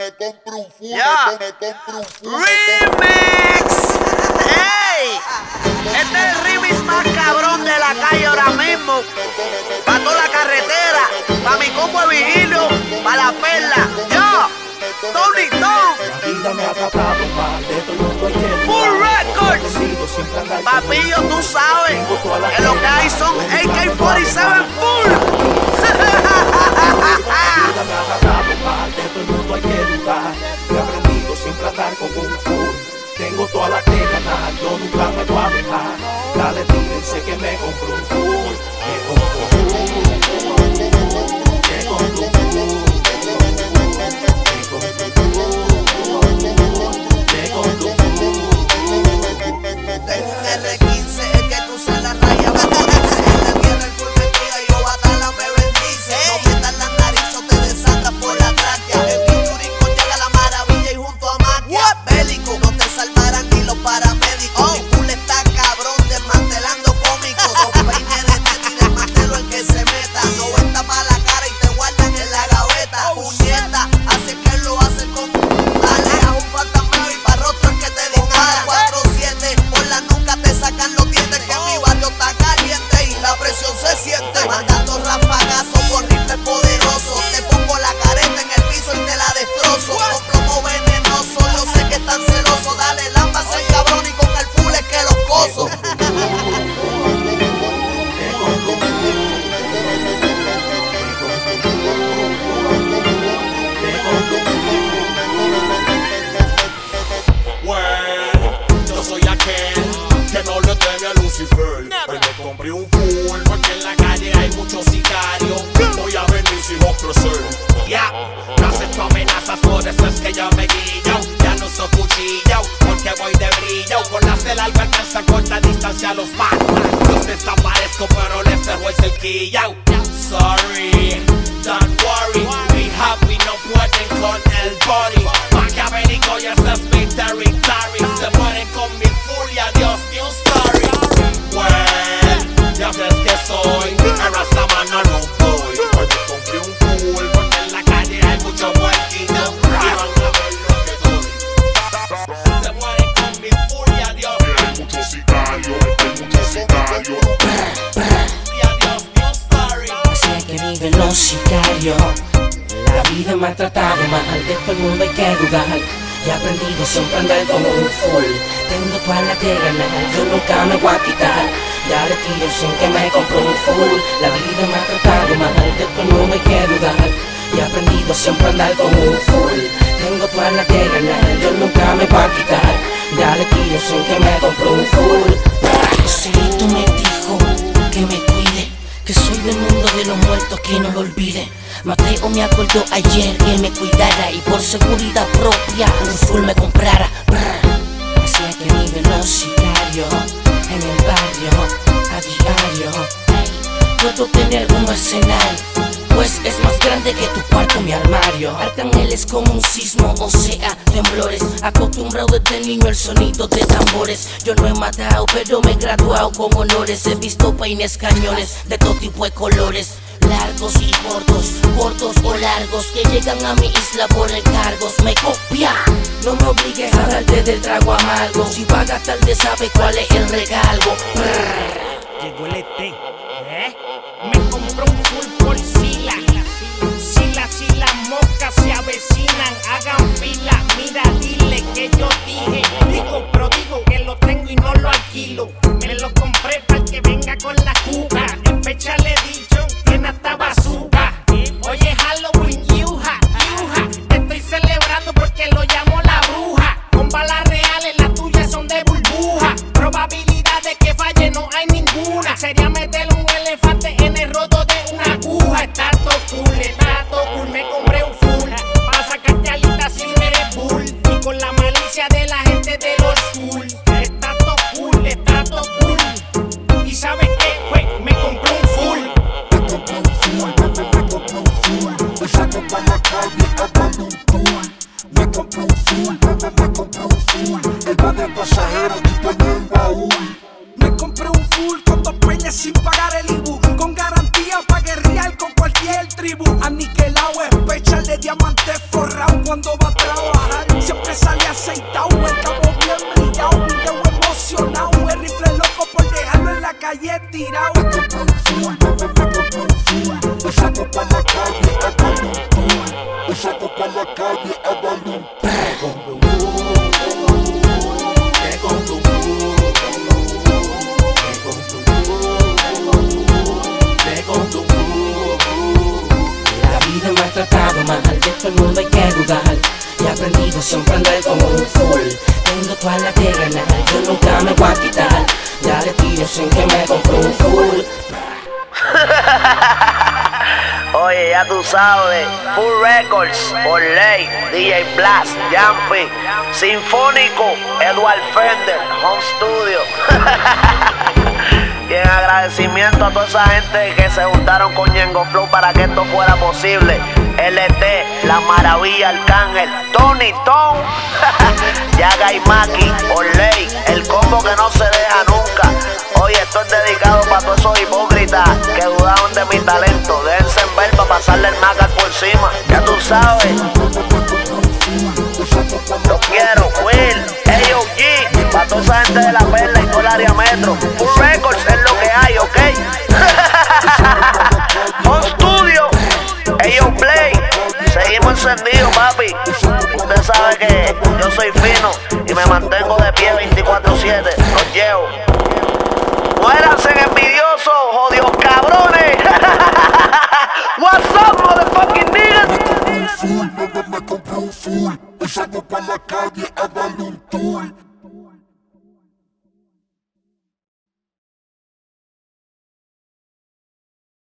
me compro un full, Ya. me compro un full. ¡Remix! ¡Ey! Este es el remix más cabrón de la calle ahora mismo. Pa' toda la carretera, pa' mi combo de Vigilio, pa' la perla. ¡Yo! ¡Tony Tom! La vida me ha tratado mal, de todo el mundo hay que ¡Full dudar. Records! Decido siempre andar Papillo, tú sabes que lo que hay son AK-47 full. La vida me ha tratado mal, de todo el mundo hay que dudar. He aprendido siempre a andar con un full. Tengo toda la que ganar, yo nunca me voy a dejar. Dale, tírense que me compro un full. Me compro un full. Me compro un full. Tengo un R15, el que cruza la raya me dice. En la tierra el full mentira y yo batala me bendice. No metas la nariz o te desatas por la tráquea. En Pinturisco llega la maravilla y junto a Maquia. Bélico, no te salvarán ni los paramédicos. Mi full está cabrón desmantelando cómicos. Dos peines de teta y desmantelo el que se meta. 90 pa' la cara y te guardan en la gaveta. Puñeta, hace que lo hacen con dale a un fantasmeo y pa' rostros que te disparan. 4-7, por la nuca te sacan los dientes. Que mi barrio está caliente y la presión se siente. Mandando rafagazos con rifles poderosos. Te pongo la careta en el piso y te la destrozo. Con plomo venenoso, yo sé que están celosos. Dale, lámpase el cabrón y con el full es que los coso. Yo soy aquel que no le teme a Lucifer. Hoy me compré un full porque en la calle hay muchos sicarios. Voy a venir si vos crecer. Ya, no acepto amenazas, por eso es que yo me guillo. Ya no soy cuchillo porque voy de brillo. Con las del alba alcanza a corta distancia a los matos. Los desaparezco pero les dejo el cerquillo. Sorry, don't worry, be happy, no pueden con el body. Maquiavélico y ese es mi territory. Se mueren con mi full y adiós, new story. Well, ya sabes que soy el Rastaman, no voy. Hoy me compré un full porque en la calle hay mucho muertito. Y van a ver lo que doy. Se mueren con mi full y adiós. Hay muchos sicarios, hay muchos sicarios. Y adiós, new story. Así es que viven los sicarios. La vida me ha tratado mal, de todo el mundo hay que dudar. Y he aprendido siempre a andar como un full. Tengo toda la que ganar, yo nunca me voy a quitar. Dale tiro sin que me compro un full. La vida me ha tratado mal, de todo el mundo hay que dudar. Y he aprendido siempre a andar como un full. Tengo toda la que ganar, yo nunca me voy a quitar. Dale tiro sin que me compro un full. Joselito me dijo que me cuide, que soy del mundo de los muertos, que no lo olvide. Mateo me acordó ayer que me cuidara y por seguridad propia un full me comprara. Así es que viven los sicarios en el barrio a diario. Puedo tener un arsenal, pues es más grande que tu cuarto, mi armario. Arcángel es como un sismo, o sea, temblores. Acostumbrado desde niño al sonido de tambores. Yo no he matado, pero me he graduado con honores. He visto peines, cañones de todo tipo de colores. Largos y cortos, cortos o largos, que llegan a mi isla por encargos. Me copia, no me obligues a darte del trago amargo. Si va a gastar, te sabe cuál es el regalo. Llegó el ET, me compró un full por Sila. Si las moscas se avecinan, hagan fila. Mira, dile que yo dije. Digo que lo tengo y no lo alquilo. Me lo compré para que venga con la cuca. En fecha le he dicho, tiene hasta bazooka. Oye, Halloween, yuja. Te estoy celebrando porque lo llamo la bruja. Con balas reales, las tuyas son de burbuja. Probabilidad de que falle no hay ninguna. Sería meter un elefante en el roto de una aguja. Está todo cool, me compré un full. Para sacarte alitas sin Red Bull. Y con la malicia de la gente de trabajar. Siempre sale aceitado, estamos bien brillados. Video emocionado, el rifle loco por dejarlo en la calle tirado. Echando pa' la calle a darle un tour. Echando pa' la calle a darle un La vida me ha tratado mal, de todo el mundo hay que dudar. Y he aprendido siempre a andar como un full. Tengo toda la que ganar, yo nunca me voy a quitar. Ya le tiro sin que me compre un full. Oye, ya tú sabes, Full Records, por ley, DJ Blast, Jumpy, Sinfónico, Edward Fender, Home Studio. Y en agradecimiento a toda esa gente que se juntaron con Ñengo Flow para que esto fuera posible. LT, La Maravilla, Arcángel, Tony Tom, Yaga y Maki, Orley, el combo que no se deja nunca. Oye, esto es dedicado para todos esos hipócritas que dudaron de mi talento. Déjense ver para pasarle el maca por encima. Ya tú sabes. Los quiero, Will, AOG, para toda esa gente de La Perla y todo el área metro. Full Records es lo que hay, ¿ok? Home Studio, ellos Play, seguimos encendidos, papi. Usted sabe que yo soy fino y me mantengo de pie 24/7. Los llevo. Muéranse envidiosos, jodidos cabrones. What's up, motherfucking niggas? me compré un full. Echando pa' la calle a darle un tour.